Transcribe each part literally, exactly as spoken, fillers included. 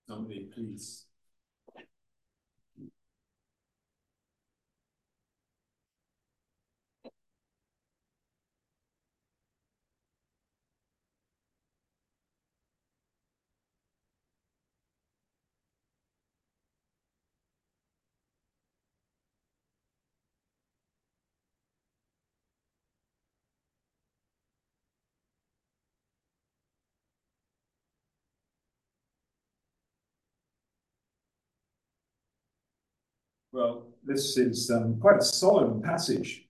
Somebody, please. Well, this is um, quite a solemn passage,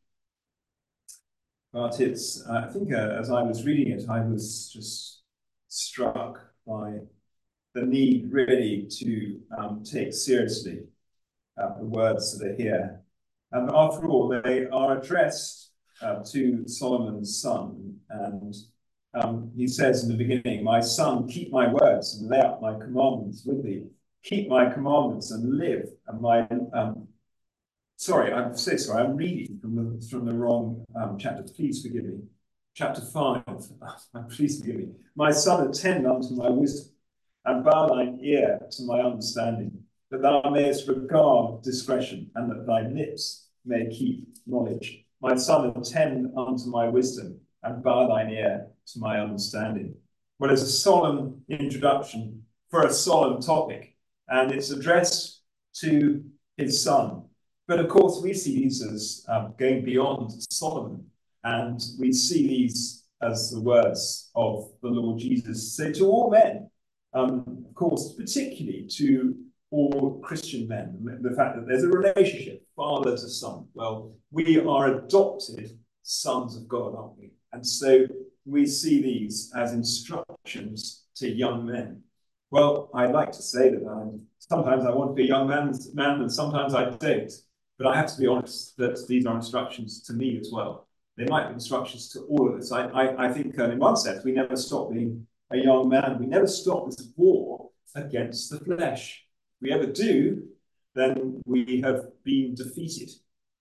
but it's, uh, I think uh, as I was reading it, I was just struck by the need really to um, take seriously uh, the words that are here. And after all, they are addressed uh, to Solomon's son. And um, he says in the beginning, "My son, keep my words and lay up my commandments with thee. Keep my commandments and live, and my um, Sorry, I'm so sorry. I'm reading from the from the wrong um, chapter. Please forgive me. Chapter five. Please forgive me. My son, attend unto my wisdom, and bow thine ear to my understanding, that thou mayest regard discretion, and that thy lips may keep knowledge. My son, attend unto my wisdom, and bow thine ear to my understanding." Well, it's a solemn introduction for a solemn topic, and it's addressed to his son. But of course, we see these as um, going beyond Solomon, and we see these as the words of the Lord Jesus. So to all men, um, of course, particularly to all Christian men, the fact that there's a relationship, father to son. Well, we are adopted sons of God, aren't we? And so we see these as instructions to young men. Well, I'd like to say that I'm, sometimes I want to be a young man, man, and sometimes I don't. But I have to be honest that these are instructions to me as well. They might be instructions to all of us. I, I, I think uh, in one sense, we never stop being a young man. We never stop this war against the flesh. If we ever do, then we have been defeated.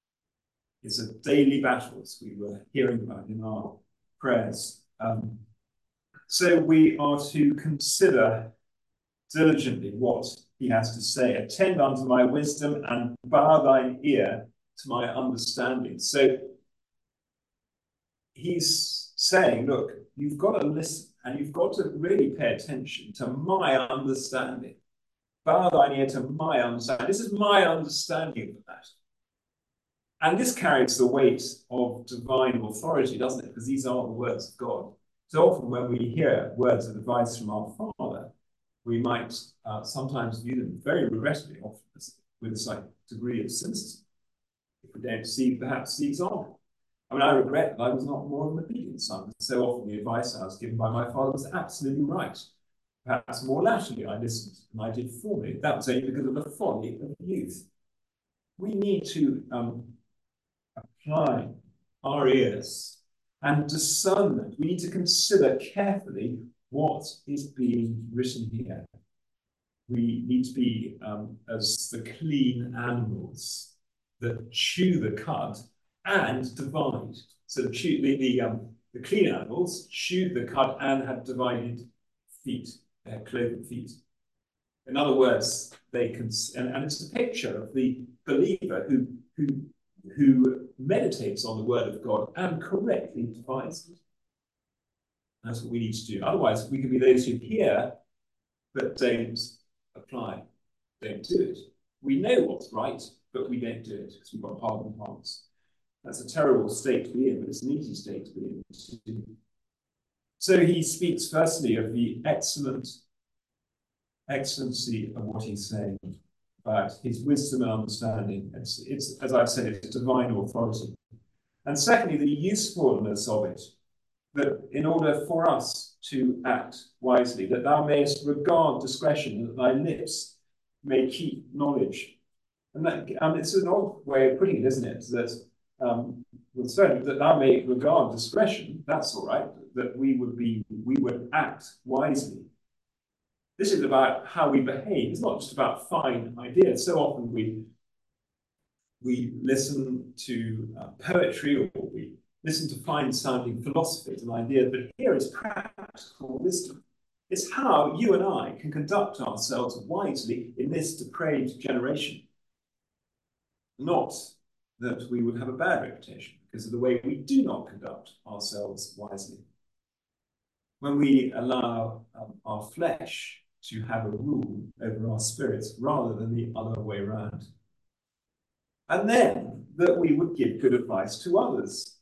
It's a daily battle, as we were hearing about in our prayers. Um, so we are to consider diligently what he has to say. "Attend unto my wisdom and bow thine ear to my understanding." So he's saying, look, you've got to listen and you've got to really pay attention to my understanding. Bow thine ear to my understanding. This is my understanding of that. And this carries the weight of divine authority, doesn't it? Because these are the words of God. So often when we hear words of advice from our Father, we might uh, sometimes view them very regrettably, often with a slight degree of cynicism, if we don't see perhaps the example. I mean, I regret that I was not more of an obedient son. So often the advice I was given by my father was absolutely right. Perhaps more latterly I listened than I did formerly. That was only because of the folly of youth. We need to um, apply our ears and discernment. We need to consider carefully what is being written here. We need to be um, as the clean animals that chew the cud and divide. So the, chew, the, the, um, the clean animals chewed the cud and had divided feet, their cloven feet. In other words, they can, and, and it's a picture of the believer who, who, who meditates on the word of God and correctly divides it. That's what we need to do. Otherwise, we can be those who hear but don't apply, don't do it. We know what's right, but we don't do it because we've got hardened hearts. That's a terrible state to be in, but it's an easy state to be in. So he speaks firstly of the excellent excellency of what he's saying about his wisdom and understanding. It's, it's as I've said, it's divine authority. And secondly, the usefulness of it, that in order for us to act wisely, that thou mayest regard discretion, that thy lips may keep knowledge. And that, um, it's an odd way of putting it, isn't it? That um, well, certainly that thou may regard discretion, that's all right, that we would be, we would act wisely. This is about how we behave. It's not just about fine ideas. So often we we listen to uh, poetry, or we listen to fine-sounding philosophies and ideas, but here is practical wisdom. It's how you and I can conduct ourselves wisely in this depraved generation. Not that we would have a bad reputation because of the way we do not conduct ourselves wisely. When we allow um, our flesh to have a rule over our spirits rather than the other way around. And then that we would give good advice to others.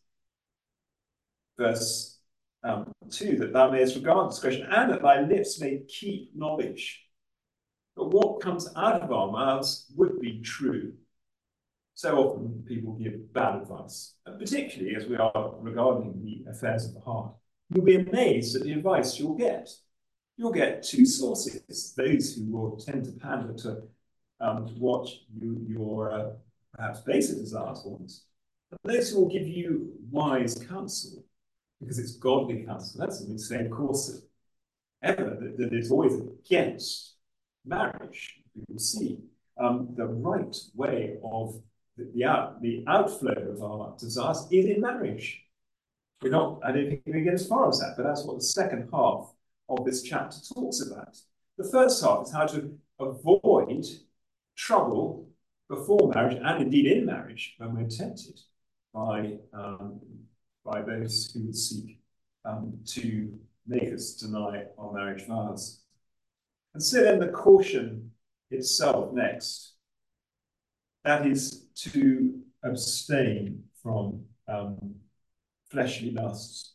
Verse um, two, that thou mayest regard discretion, and that thy lips may keep knowledge. But what comes out of our mouths would be true. So often people give bad advice, and particularly as we are regarding the affairs of the heart. You'll be amazed at the advice you'll get. You'll get two sources, those who will tend to pander to um, what you, your uh, perhaps basic desires want, and those who will give you wise counsel, because it's godly counsel. That's what we say, of course, ever, that, that it's always against marriage. We will see um, the right way of the, the, out, the outflow of our desires is in marriage. We're not, I don't think we get as far as that, but that's what the second half of this chapter talks about. The first half is how to avoid trouble before marriage and indeed in marriage when we're tempted by, um, by those who would seek um, to make us deny our marriage vows. And so then the caution itself next, that is to abstain from um, fleshly lusts.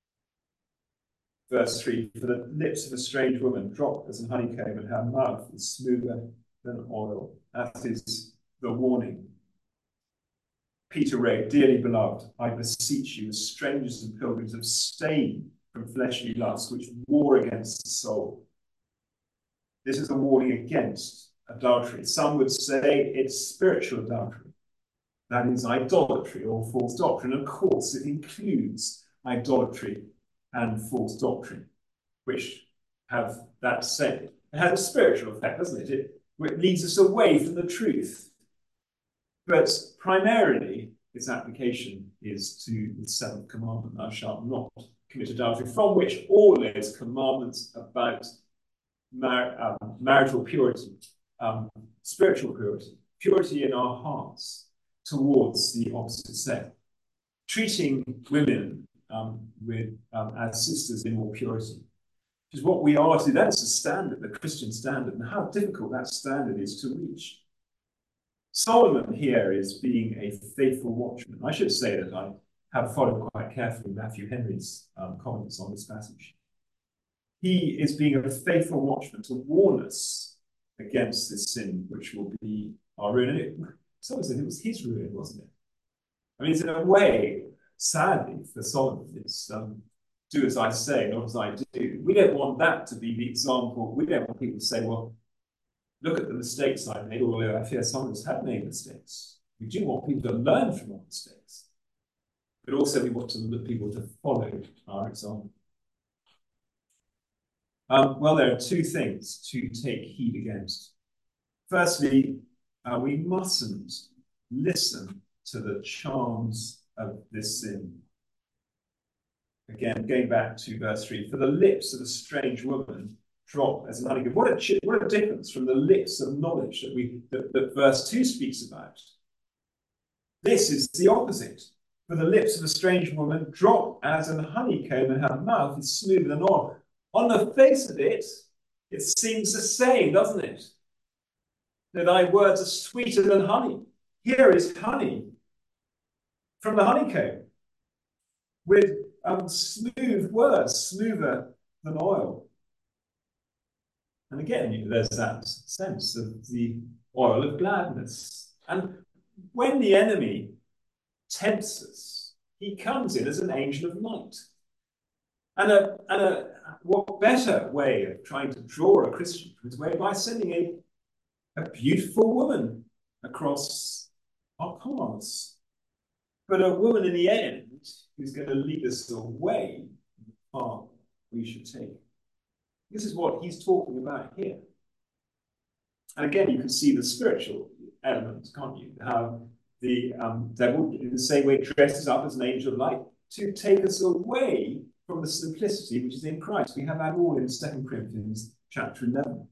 Verse three, for the lips of a strange woman drop as an honeycomb, and her mouth is smoother than oil. That is the warning. Peter wrote, dearly beloved, I beseech you, as strangers and pilgrims, abstain from fleshly lusts which war against the soul. This is a warning against adultery. Some would say it's spiritual adultery. That is idolatry or false doctrine. Of course, it includes idolatry and false doctrine, which have that same, it has a spiritual effect, doesn't it? It, it leads us away from the truth. But primarily, its application is to the seventh commandment, thou shalt not commit adultery, from which all those commandments about mar um, marital purity, um, spiritual purity, purity in our hearts towards the opposite sex, treating women um, with um, as sisters in all purity, which is what we are to. That's the standard, the Christian standard, and how difficult that standard is to reach. Solomon here is being a faithful watchman. I should say that I have followed quite carefully Matthew Henry's um, comments on this passage. He is being a faithful watchman to warn us against this sin, which will be our ruin. And it, someone said it was his ruin, wasn't it? I mean, it's in a way, sadly, for Solomon, it's um, do as I say, not as I do. We don't want that to be the example. We don't want people to say, well, look at the mistakes I made, although I fear some of us have made mistakes. We do want people to learn from our mistakes, but also we want to look people to follow our example. Um, well, there are two things to take heed against. Firstly, uh, we mustn't listen to the charms of this sin. Again, going back to verse three, for the lips of a strange woman drop as an honeycomb. What a, what a difference from the lips of knowledge that, we, that, that verse two speaks about. This is the opposite. For the lips of a strange woman drop as an honeycomb, and her mouth is smoother than oil. On the face of it, it seems the same, doesn't it? That thy words are sweeter than honey. Here is honey from the honeycomb with um, smooth words, smoother than oil. And again, there's that sense of the oil of gladness. And when the enemy tempts us, he comes in as an angel of light. And a, and a what better way of trying to draw a Christian from his way by sending a, a beautiful woman across our paths. But a woman in the end who's going to lead us away from the path we should take. This is what he's talking about here. And again, you can see the spiritual element, can't you? How the um, devil, in the same way, dresses up as an angel of light to take us away from the simplicity which is in Christ. We have that all in Second Corinthians chapter eleven.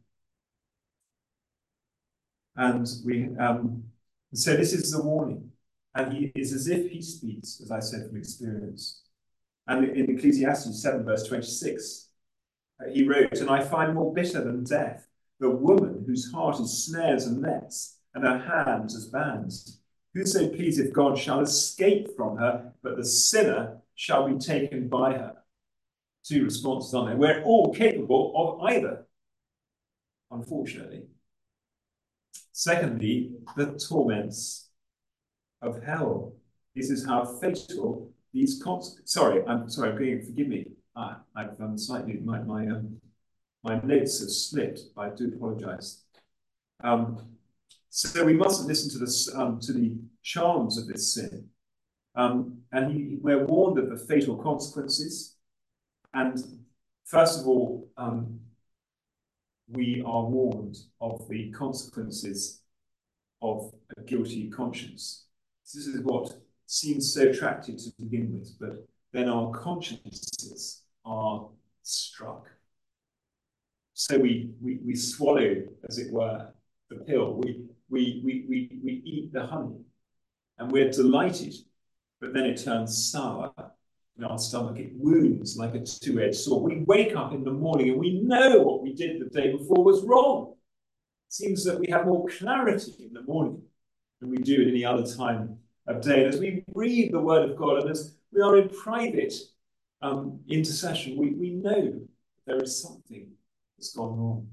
And we um, so this is the warning. And he is as if he speaks, as I said, from experience. And in Ecclesiastes seven, verse twenty-six, uh, he wrote, "And I find more bitter than death the woman whose heart is snares and nets, and her hands as bands. Whoso pleaseth God shall escape from her, but the sinner shall be taken by her." Two responses on there. We're all capable of either, unfortunately. Secondly, the torments of hell. This is how fatal these consequences. Sorry, I'm sorry. I'm going. Forgive me. Ah, I've um, slightly my my um, my notes have slipped. I do apologise. Um, so we mustn't listen to this um, to the charms of this sin. Um, and he, we're warned of the fatal consequences. And first of all, um, we are warned of the consequences of a guilty conscience. This is what seems so attractive to begin with, but then our consciences are struck. So we, we, we swallow, as it were, the pill. We, we, we, we, we eat the honey, and we're delighted, but then it turns sour in our stomach. It wounds like a two-edged sword. We wake up in the morning and we know what we did the day before was wrong. It seems that we have more clarity in the morning than we do at any other time of day. And as we read the word of God and as we are in private um, intercession, we, we know there is something that's gone wrong.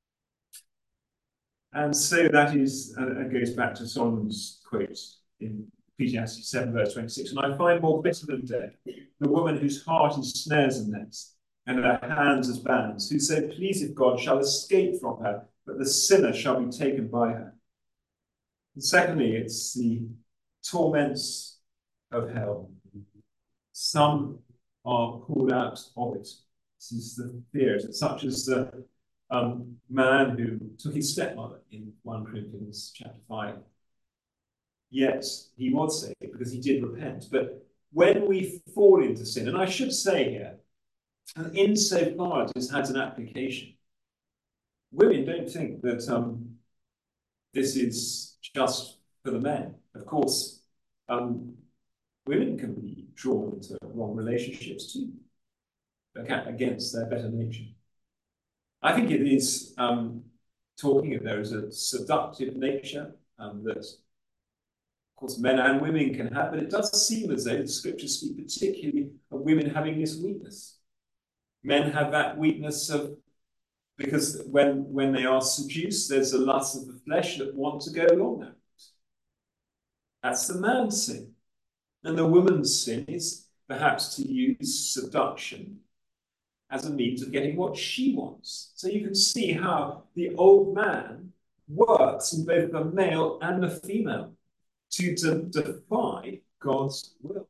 And so that is, uh, it goes back to Solomon's quote in Ecclesiastes seven, verse twenty-six. "And I find more bitter than death the woman whose heart is snares and nets, and her hands as bands. Whoso pleaseth God shall escape from her, but the sinner shall be taken by her." And secondly, it's the torments of hell. Some are pulled out of it. This is the fear, such as the um, man who took his stepmother in First Corinthians chapter five. Yes, he was saved because he did repent. But when we fall into sin, and I should say here, and insofar as this has an application, women don't think that um, this is just for the men. Of course, um, women can be drawn into wrong relationships too, against their better nature. I think it is um, talking if there is a seductive nature um, that, of course, men and women can have, but it does seem as though the scriptures speak particularly of women having this weakness. Men have that weakness of, because when, when they are seduced, there's a lust of the flesh that want to go along that. That's the man's sin. And the woman's sin is perhaps to use seduction as a means of getting what she wants. So you can see how the old man works in both the male and the female to de defy God's will.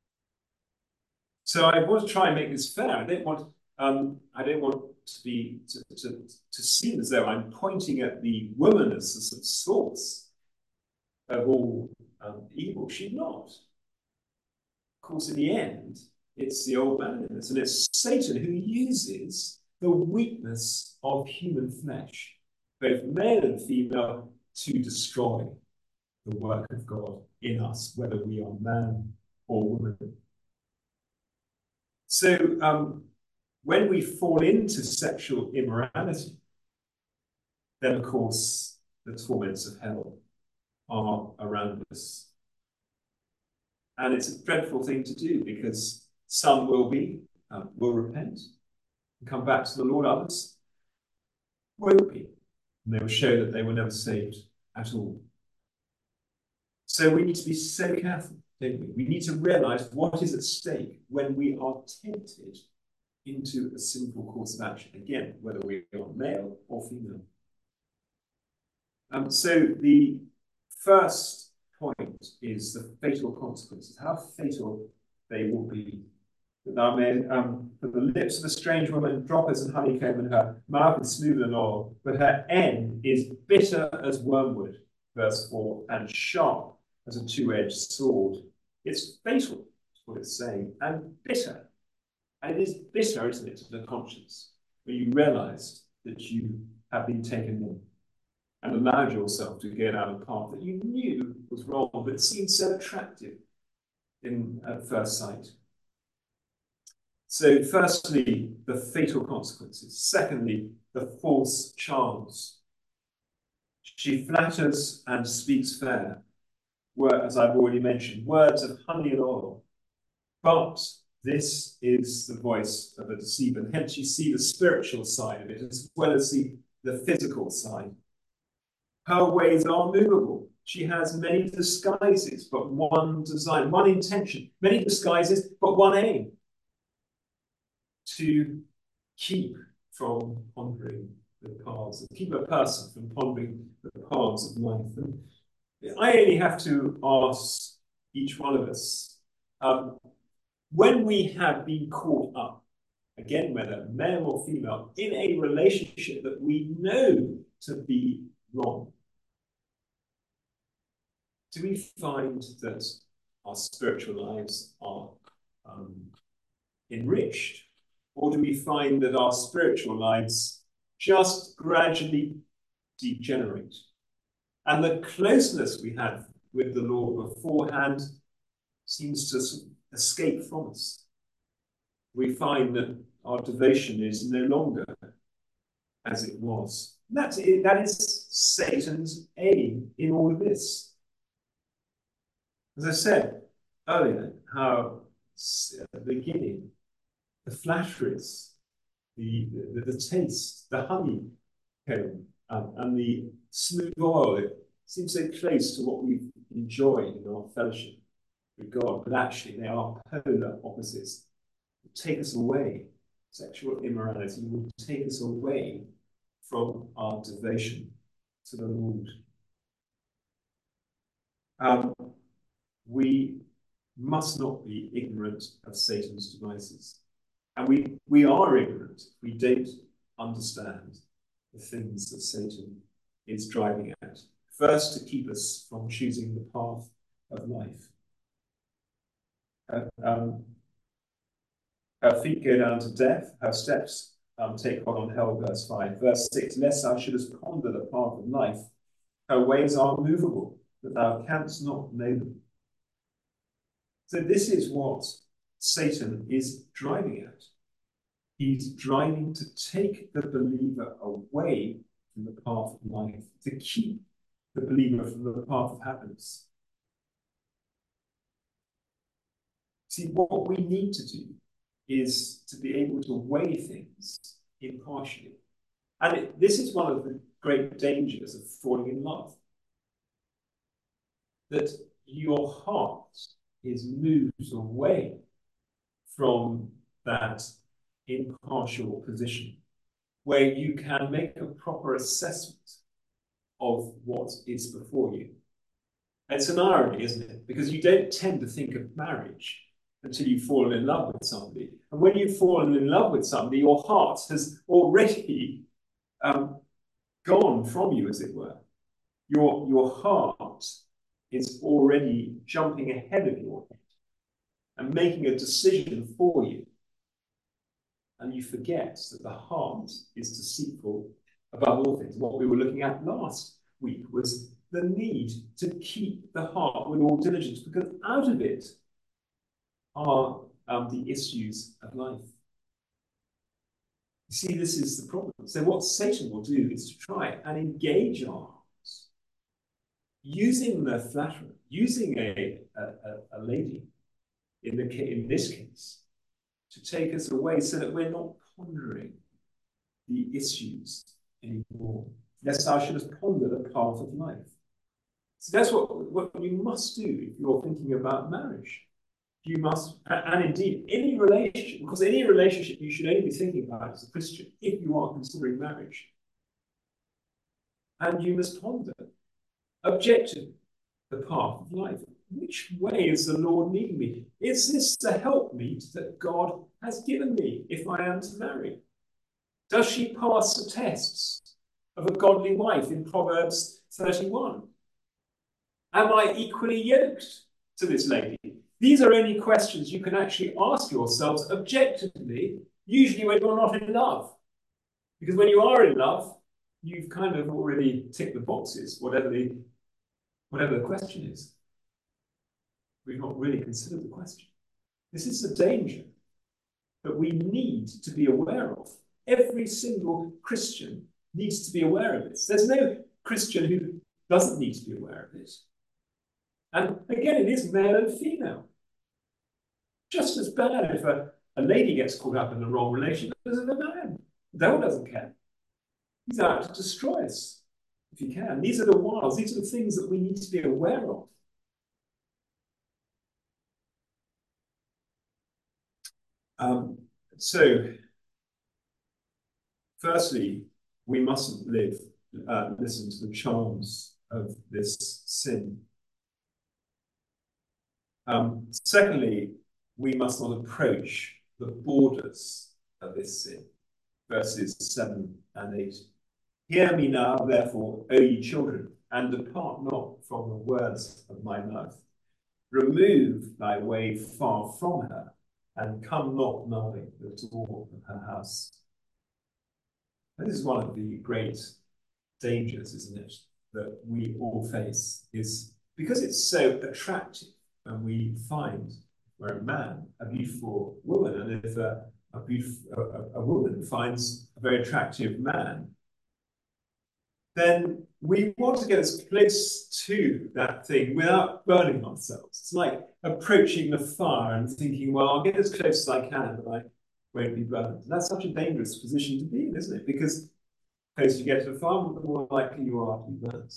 So I want to try and make this fair. I don't want, um, I don't want to be to, to, to seem as though I'm pointing at the woman as the sort of source of all um, evil. She's not. Of course, in the end, it's the old man in us, and it's Satan who uses the weakness of human flesh, both male and female, to destroy the work of God in us, whether we are man or woman. So um, when we fall into sexual immorality, then of course the torments of hell are around us. And it's a dreadful thing to do, because some will be, um, will repent and come back to the Lord. Others won't be. And they will show that they were never saved at all. So we need to be so careful, don't we? We need to realize what is at stake when we are tempted into a sinful course of action. Again, whether we are male or female. Um, so the first point is the fatal consequences. How fatal they will be. Thou may, um, for the lips of a strange woman drop as an honeycomb, and her mouth is smooth than oil, but her end is bitter as wormwood, verse four, and sharp as a two-edged sword. It's fatal, is what it's saying, and bitter. And it is bitter, isn't it, to the conscience, when you realise that you have been taken in and allowed yourself to get out of a path that you knew was wrong, but seemed so attractive in at first sight. So firstly, the fatal consequences. Secondly, the false charms. She flatters and speaks fair, were, as I've already mentioned, words of honey and oil. But this is the voice of a deceiver. And hence you see the spiritual side of it, as well as the, the physical side. Her ways are movable. She has many disguises, but one design, one intention. Many disguises, but one aim. To keep from pondering the paths, keep a person from pondering the paths of life. And I only have to ask each one of us, um, when we have been caught up, again, whether male or female, in a relationship that we know to be wrong, do we find that our spiritual lives are um, enriched? Or do we find that our spiritual lives just gradually degenerate? And the closeness we had with the Lord beforehand seems to escape from us. We find that our devotion is no longer as it was. That's it, that is Satan's aim in all of this. As I said earlier, how at the beginning, the flatteries, the, the, the taste, the honey comb, um, and the smooth oil, it seems so close to what we enjoy in our fellowship with God, but actually they are polar opposites. They take us away. Sexual immorality will take us away from our devotion to the Lord. Um, we must not be ignorant of Satan's devices. And we, we are ignorant if we don't understand the things that Satan is driving at. First, to keep us from choosing the path of life. Uh, um, her feet go down to death, her steps um, take hold on hell, verse five. Verse six, lest thou shouldest ponder the path of life, her ways are movable, that thou canst not know them. So this is what Satan is driving at. He's driving to take the believer away from the path of life, to keep the believer from the path of happiness. See, what we need to do is to be able to weigh things impartially. And it, this is one of the great dangers of falling in love. That your heart is moved away from that impartial position, where you can make a proper assessment of what is before you. It's an irony, isn't it? Because you don't tend to think of marriage until you've fallen in love with somebody. And when you've fallen in love with somebody, your heart has already um, gone from you, as it were. Your, your heart is already jumping ahead of your head and making a decision for you. And you forget that the heart is deceitful above all things. What we were looking at last week was the need to keep the heart with all diligence, because out of it are um, the issues of life. You see, this is the problem. So what Satan will do is to try and engage our hearts, using the flatterer, using a, a, a lady, in, the, in this case, to take us away so that we're not pondering the issues anymore. Lest thou shouldest ponder the path of life. So that's what, what you must do if you're thinking about marriage. You must, and indeed, any relationship, because any relationship you should only be thinking about as a Christian if you are considering marriage. And you must ponder, objective, the path of life. Which way is the Lord leading me? Is this the helpmeet that God has given me if I am to marry? Does she pass the tests of a godly wife in Proverbs thirty-one? Am I equally yoked to this lady? These are only questions you can actually ask yourselves objectively, usually when you're not in love. Because when you are in love, you've kind of already ticked the boxes, whatever the, whatever the question is. We've not really considered the question. This is a danger that we need to be aware of. Every single Christian needs to be aware of this. There's no Christian who doesn't need to be aware of this. And again, it is male and female. Just as bad if a, a lady gets caught up in the wrong relationship as if a man. The devil doesn't care. He's out to destroy us, if he can. These are the wiles, these are the things that we need to be aware of. Um, so, firstly, we mustn't live, uh, listen to the charms of this sin. Um, secondly, we must not approach the borders of this sin. Verses seven and eight. Hear me now, therefore, O ye children, and depart not from the words of my mouth. Remove thy way far from her, and come not nigh the door of her house. And this is one of the great dangers, isn't it, that we all face, is because it's so attractive, and we find where a man, a beautiful woman, and if a, a, beautiful, a, a woman finds a very attractive man, then we want to get as close to that thing without burning ourselves. It's like approaching the fire and thinking, well, I'll get as close as I can, but I won't be burned. And that's such a dangerous position to be in, isn't it? Because the closer you get to the fire, the more likely you are to be burnt.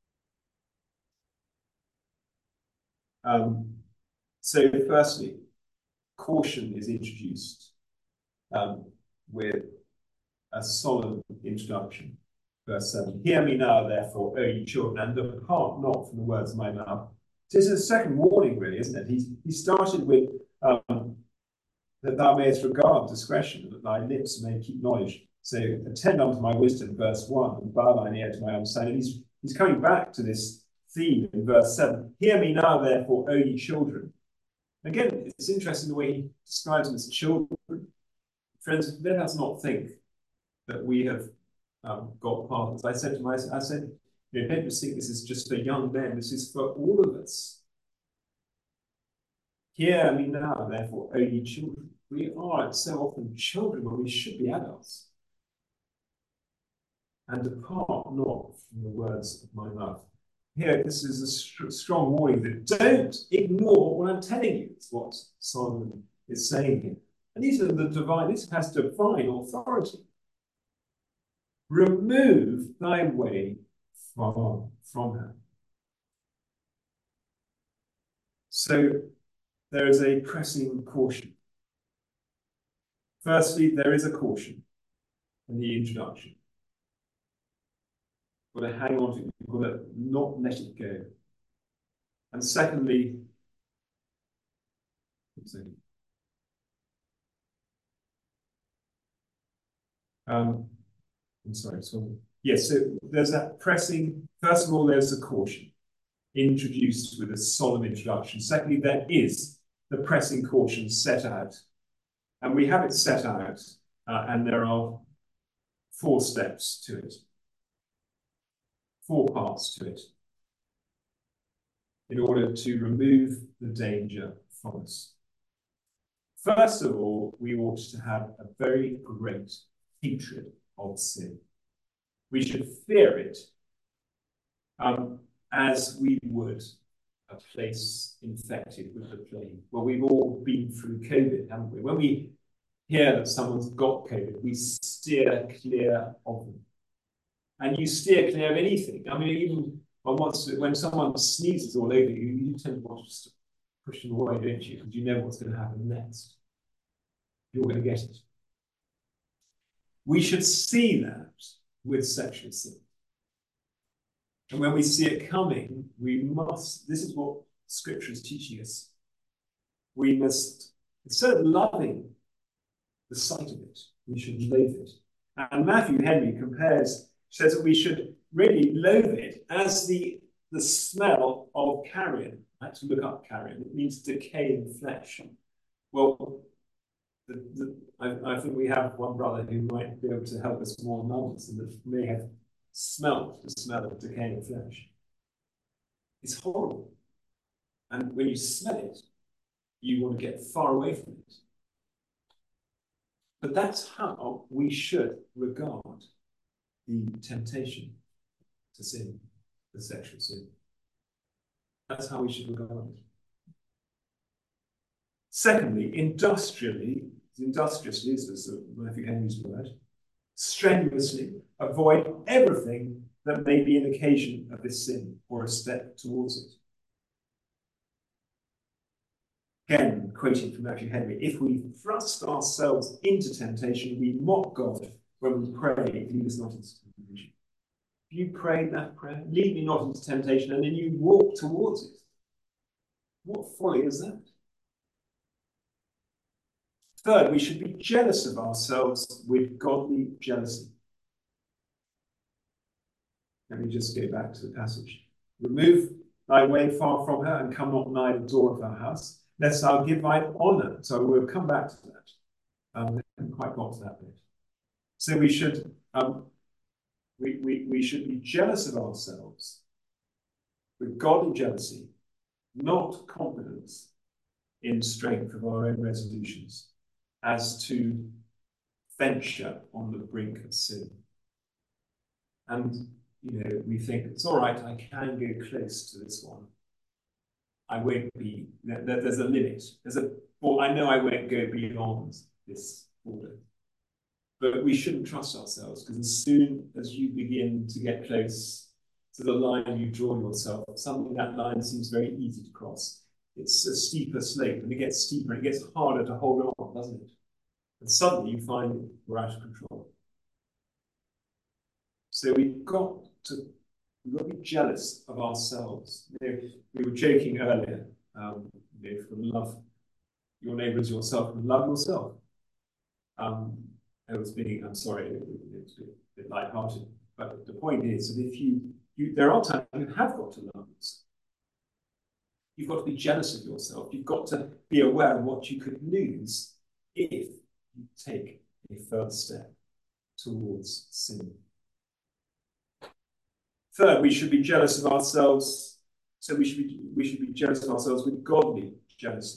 Um, so, firstly, caution is introduced um, with a solemn introduction. Verse seven, hear me now, therefore, O ye children, and depart not from the words of my mouth. So this is a second warning, really, isn't it? He, he started with um, that thou mayest regard discretion, and that thy lips may keep knowledge. So attend unto my wisdom, verse one, and bow thine ear to my understanding. He's, he's coming back to this theme in verse seven. Hear me now, therefore, O ye children. Again, it's interesting the way he describes them as children. Friends, let us not think that we have Um, got past. I said to myself, I said, you know, don't just think this is just for young men, this is for all of us. Hear me now, therefore, O ye children. We are so often children when we should be adults. And depart not from the words of my mouth. Here, this is a st strong warning that don't ignore what I'm telling you. It's what Solomon is saying here. And these are the divine, this has divine authority. Remove thy way far from her. So there is a pressing caution. Firstly, there is a caution in the introduction. You've got to hang on to it, you've got to not let it go. And secondly, um, I'm sorry, so yes, so there's that pressing, first of all, there's a caution introduced with a solemn introduction. Secondly, there is the pressing caution set out. And we have it set out, uh, and there are four steps to it, four parts to it, in order to remove the danger from us. First of all, we ought to have a very great hatred of sin. We should fear it um, as we would a place infected with the plague. Well, we've all been through COVID, haven't we? When we hear that someone's got COVID, we steer clear of them. And you steer clear of anything. I mean, even when, once, when someone sneezes all over you, you tend to want to push them away, don't you? Because you know what's going to happen next. You're going to get it. We should see that with sexual sin. And when we see it coming, we must, this is what Scripture is teaching us. We must, instead of loving the sight of it, we should loathe it. And Matthew Henry compares, says that we should really loathe it as the, the smell of carrion. I had to look up carrion. It means decaying flesh. Well, the, the, I, I think we have one brother who might be able to help us more anonymous and that may have smelt the smell of decaying flesh. It's horrible. And when you smell it, you want to get far away from it. But that's how we should regard the temptation to sin, the sexual sin. That's how we should regard it. Secondly, industrially, industriously is Matthew Henry's word, strenuously avoid everything that may be an occasion of this sin or a step towards it. Again, quoting from Matthew Henry, if we thrust ourselves into temptation, we mock God when we pray, lead us not into temptation. If you pray that prayer, lead me not into temptation, and then you walk towards it. What folly is that? Third, we should be jealous of ourselves with godly jealousy. Let me just go back to the passage. Remove thy way far from her, and come not nigh the door of her house, lest thou give thine honour. So we'll come back to that. Um, we haven't quite got to that bit. So we should um, we, we, we should be jealous of ourselves with godly jealousy, not confidence in strength of our own resolutions, as to venture on the brink of sin. And, you know, we think, it's all right, I can go close to this one. I won't be, there, there's a limit. There's a, well, I know I won't go beyond this border. But we shouldn't trust ourselves, because as soon as you begin to get close to the line you draw yourself, suddenly that line seems very easy to cross. It's a steeper slope, and it gets steeper, and it gets harder to hold on, doesn't it? And suddenly you find we're out of control. So we've got to, we've got to be jealous of ourselves. You know, we were joking earlier, um, you know, from love your neighbour as yourself, and love yourself. Um, I was being, I'm sorry, it, it, it's a bit lighthearted, but the point is that if you, you, there are times you have got to love yourself. You've got to be jealous of yourself. You've got to be aware of what you could lose if you take a further step towards sin. Third, we should be jealous of ourselves. So we should be, we should be jealous of ourselves with godly jealousy.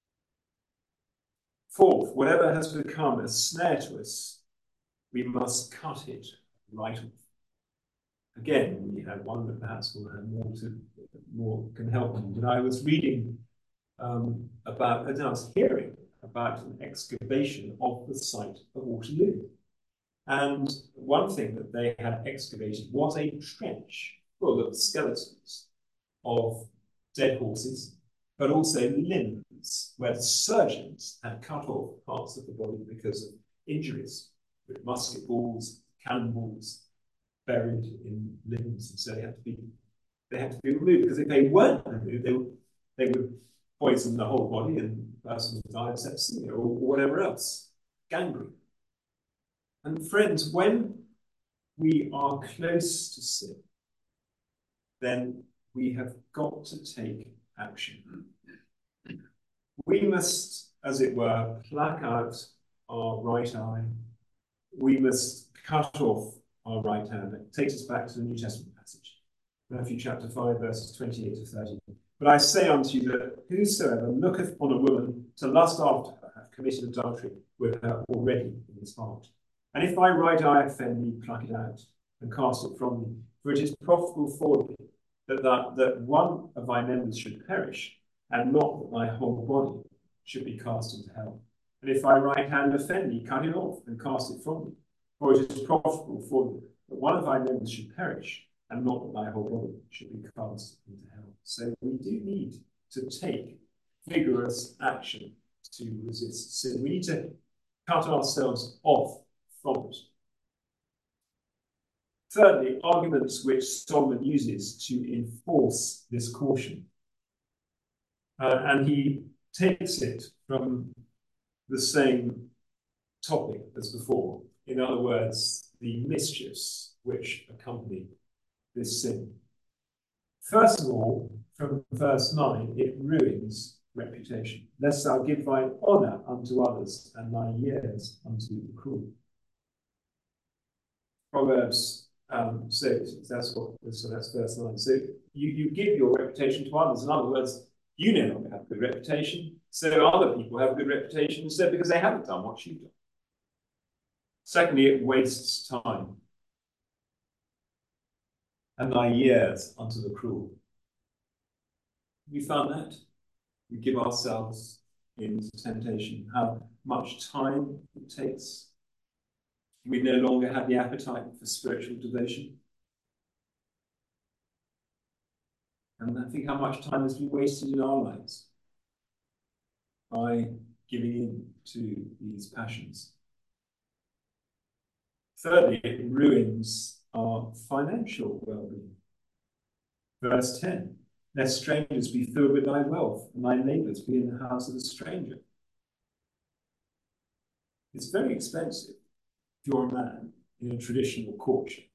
Fourth, whatever has become a snare to us, we must cut it right off. Again, we have one that perhaps will have more to more can help me. But I was reading um, about, and I was hearing about an excavation of the site of Waterloo. And one thing that they had excavated was a trench full of skeletons of dead horses, but also limbs where the surgeons had cut off parts of the body because of injuries, with musket balls, cannonballs buried in limbs, and so they had to be they had to be removed, because if they weren't removed, they would they would poison the whole body, and the person would die of sepsis or, or whatever else, gangrene. And friends, when we are close to sin, then we have got to take action. We must, as it were, pluck out our right eye. We must cut off our right hand. It takes us back to the New Testament passage, Matthew chapter five, verses twenty-eight to thirty. But I say unto you that whosoever looketh upon a woman to lust after her hath committed adultery with her already in his heart. And if thy right eye offend thee, pluck it out and cast it from thee. For it is profitable for thee that, that, that one of thy members should perish, and not that thy whole body should be cast into hell. And if thy right hand offend thee, cut it off and cast it from thee. For it is profitable for thee that one of thy members should perish, and not that thy whole body should be cast into hell. So we do need to take vigorous action to resist sin. We need to cut ourselves off from it. Thirdly, arguments which Solomon uses to enforce this caution. Uh, and he takes it from the same topic as before. In other words, the mischiefs which accompany this sin. First of all, from verse nine, it ruins reputation. Lest thou give thine honour unto others, and thy years unto the cruel. Proverbs, um, so that's what, so that's verse nine. So you, you give your reputation to others. In other words, you no longer have a good reputation, so other people have a good reputation instead because they haven't done what you've done. Secondly, it wastes time. And thy years unto the cruel. We found that. We give ourselves into temptation. How much time it takes. We no longer have the appetite for spiritual devotion. And I think how much time has been wasted in our lives by giving in to these passions. Thirdly, it ruins our financial well-being. Verse ten, lest strangers be filled with thy wealth, and thy neighbours be in the house of a stranger. It's very expensive if you're a man in a traditional courtship.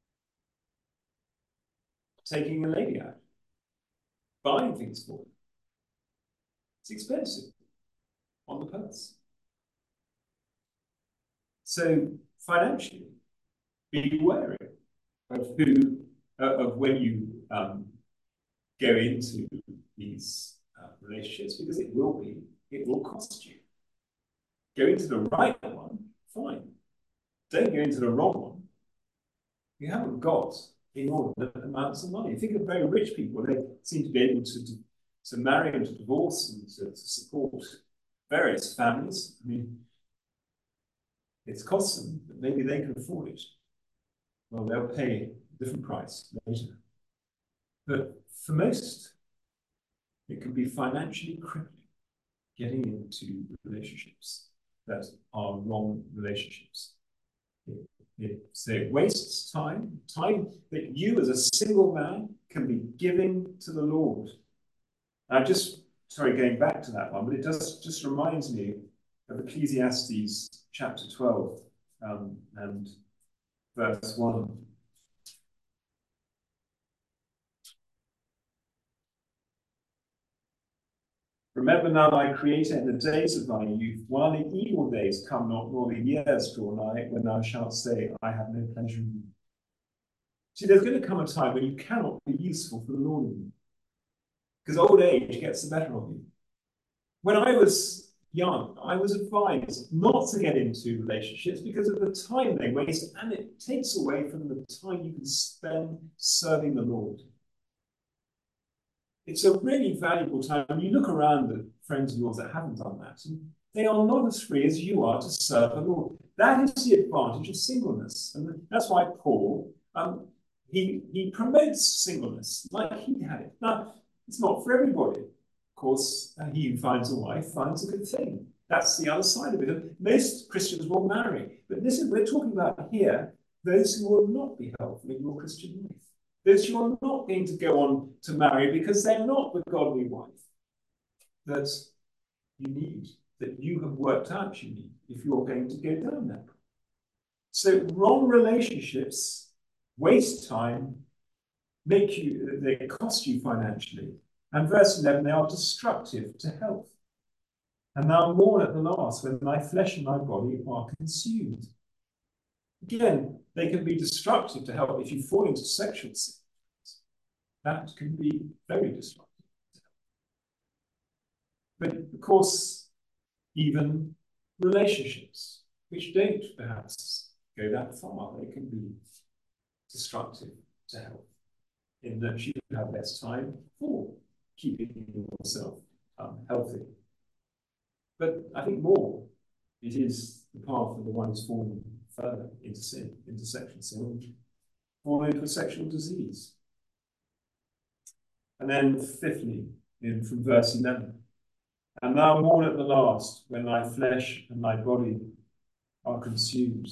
Taking a lady out, buying things for her. It's expensive on the purse. So financially, be wary of who, uh, of when you um, go into these uh, relationships, because it will be, it will cost you. Go into the right one, fine. Don't go into the wrong one. You haven't got inordinate amounts of money. Think of very rich people. They seem to be able to, to, to marry and to divorce and to, to support various families. I mean, it's cost them, but maybe they can afford it. Well, they'll pay a different price later. But for most, it can be financially crippling getting into relationships that are wrong relationships. It, it, so it wastes time, time that you as a single man can be giving to the Lord. I'm just, sorry, going back to that one, but it does just reminds me of Ecclesiastes chapter twelve um, and verse one. Remember now thy Creator in the days of thy youth, while the evil days come not, nor the years draw nigh, when thou shalt say, I have no pleasure in you. See, there's going to come a time when you cannot be useful for the Lord anymore, because old age gets the better of you. When I was young, I was advised not to get into relationships because of the time they waste, and it takes away from the time you can spend serving the Lord. It's a really valuable time. You look around at friends of yours that haven't done that, and they are not as free as you are to serve the Lord. That is the advantage of singleness. And that's why Paul, um, he, he promotes singleness like he had it. Now, it's not for everybody. Of course, uh, he who finds a wife finds a good thing. That's the other side of it. And most Christians will marry. But this is, we're talking about here, those who will not be helpful in your Christian life. Those who are not going to go on to marry because they're not the godly wife that you need, that you have worked out you need if you're going to go down that. So wrong relationships waste time, make you, they cost you financially. And verse eleven, they are destructive to health. And thou mourn at the last when thy flesh and thy body are consumed. Again, they can be destructive to health if you fall into sexual sin. That can be very destructive. But of course, even relationships, which don't perhaps go that far, they can be destructive to health, in that you have less time for keeping yourself um, healthy. But I think more, it is the path of the one who's fallen further into sin, into sexual sin, or into a sexual disease. And then fifthly, in from verse eleven, and thou mourn at the last when thy flesh and thy body are consumed.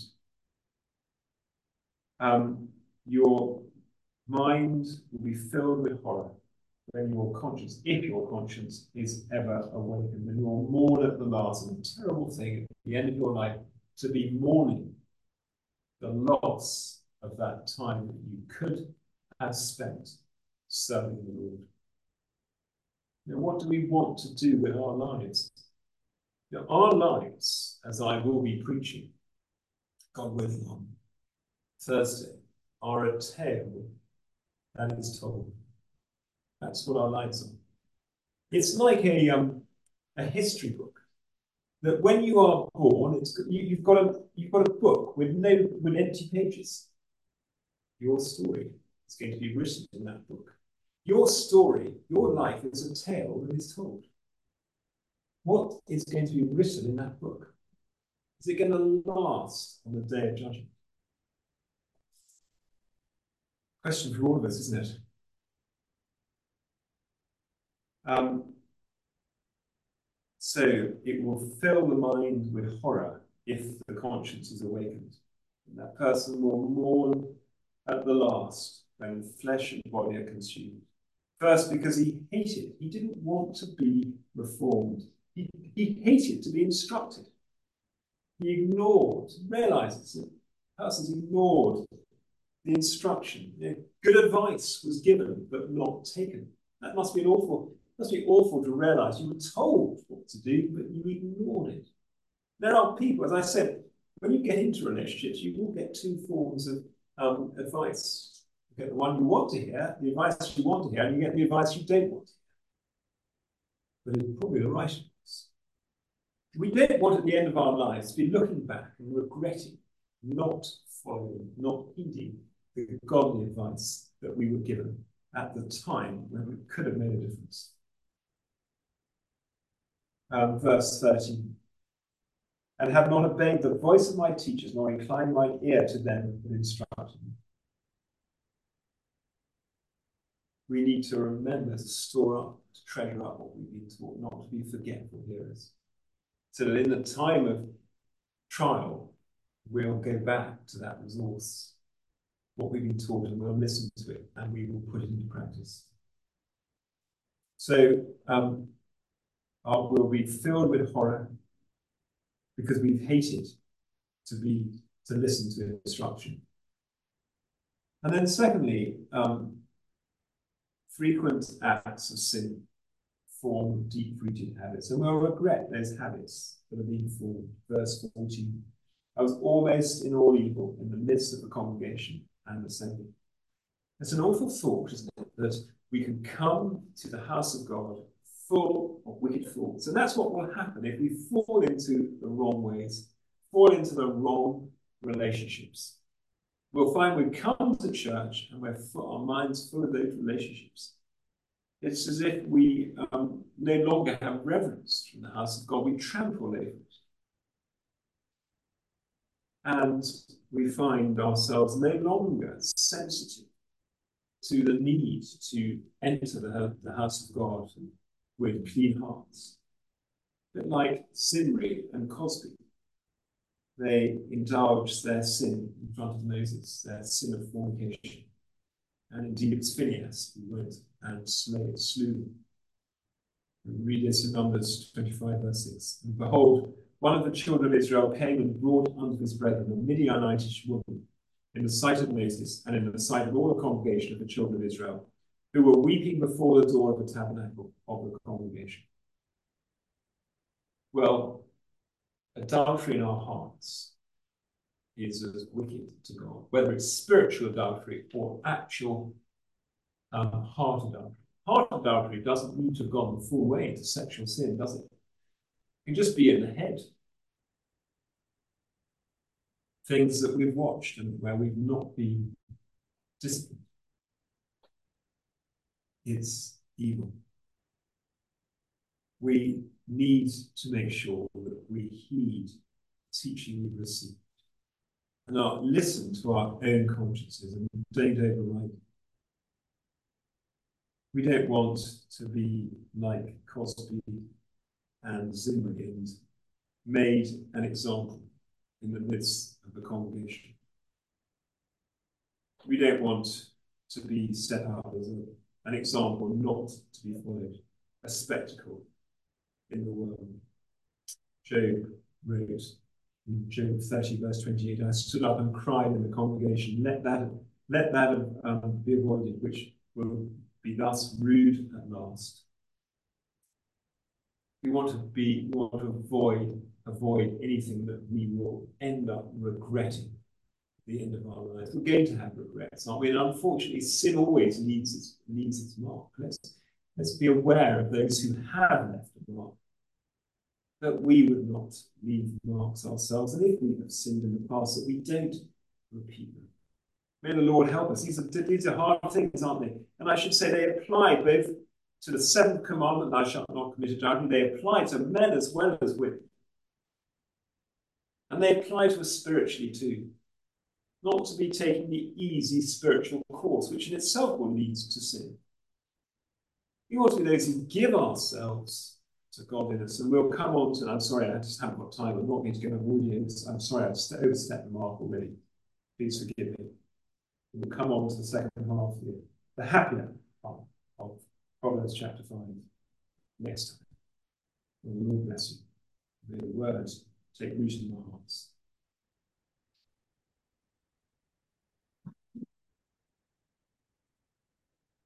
Um, your mind will be filled with horror when your conscience, if your conscience is ever awakened, when you'll mourn at the last. And a terrible thing at the end of your life to be mourning the loss of that time that you could have spent serving the Lord. You know, what do we want to do with our lives? You know, our lives, as I will be preaching, God willing, on Thursday, are a tale that is told. That's what our lives are. It's like a um a history book. That when you are born, it's you, you've got a you've got a book with no with empty pages. Your story is going to be written in that book. Your story, your life is a tale that is told. What is going to be written in that book? Is it going to last on the day of judgment? Question for all of us, isn't it? Um, so it will fill the mind with horror if the conscience is awakened. And that person will mourn at the last when flesh and body are consumed. First, because he hated, he didn't want to be reformed. He, he hated to be instructed. He ignored, realizes that persons ignored the instruction. You know, good advice was given, but not taken. That must be an awful, must be awful to realize you were told what to do, but you ignored it. There are people, as I said, when you get into relationships, you will get two forms of um, advice. You get the one you want to hear, the advice you want to hear, and you get the advice you don't want to hear. But it's probably the right advice. We don't want at the end of our lives to be looking back and regretting not following, not heeding the godly advice that we were given at the time when it could have made a difference. Um, verse thirteen. And have not obeyed the voice of my teachers, nor inclined my ear to them that instructed me. We need to remember to store up, to treasure up what we've been taught, not to be forgetful hearers. So that in the time of trial, we'll go back to that resource, what we've been taught, and we'll listen to it, and we will put it into practice. So um, our, we'll be filled with horror because we've hated to be to listen to instruction. And then secondly, um, frequent acts of sin form deep-rooted habits, and we'll regret those habits that have been formed. Verse fourteen, I was almost in all evil in the midst of the congregation and assembly. It's an awful thought, isn't it, that we can come to the house of God full of wicked thoughts. And that's what will happen if we fall into the wrong ways, fall into the wrong relationships. We'll find we come to church and we're full, our minds full of those relationships. It's as if we um, no longer have reverence from the house of God. We trample over it. And we find ourselves no longer sensitive to the need to enter the, the house of God with clean hearts. But like Zimri and Cosby, they indulged their sin in front of Moses, their sin of fornication. And indeed, it's Phinehas who went and slew, slew them. We read this in Numbers twenty-five, verse six. And behold, one of the children of Israel came and brought unto his brethren a Midianitish woman in the sight of Moses and in the sight of all the congregation of the children of Israel, who were weeping before the door of the tabernacle of the congregation. Well, adultery in our hearts is as wicked to God, whether it's spiritual adultery or actual um, heart adultery. Heart adultery doesn't need to have gone the full way into sexual sin, does it? It can just be in the head. Things that we've watched and where we've not been disciplined. It's evil. We need to make sure that we heed teaching we've received and not listen to our own consciences and don't override them. We don't want to be like Cosby and Zimri and made an example in the midst of the congregation. We don't want to be set up as a, an example not to be followed, a spectacle in the world. Job wrote in Job thirty, verse twenty-eight, I stood up and cried in the congregation, let that, let that um, be avoided, which will be thus rude at last. We want to be, we want to avoid, avoid anything that we will end up regretting at the end of our lives. We're going to have regrets, aren't we? And unfortunately, sin always leaves its, leaves its mark. Let's, let's be aware of those who have left a mark, that we would not leave marks ourselves, and if we have sinned in the past, that we don't repeat them. May the Lord help us. These are, these are hard things, aren't they? And I should say they apply both to the seventh commandment, thou shalt not commit adultery. They apply to men as well as women. And they apply to us spiritually too. Not to be taking the easy spiritual course, which in itself will lead to sin. We want to be those who give ourselves to godliness. And we'll come on to, I'm sorry, I just haven't got time. I'm not going to go over audience. I'm sorry, I've overstepped the mark already. Please forgive me. We'll come on to the second half here. The happier part of Proverbs chapter five next time. May the Lord bless you. May the words take root in our hearts.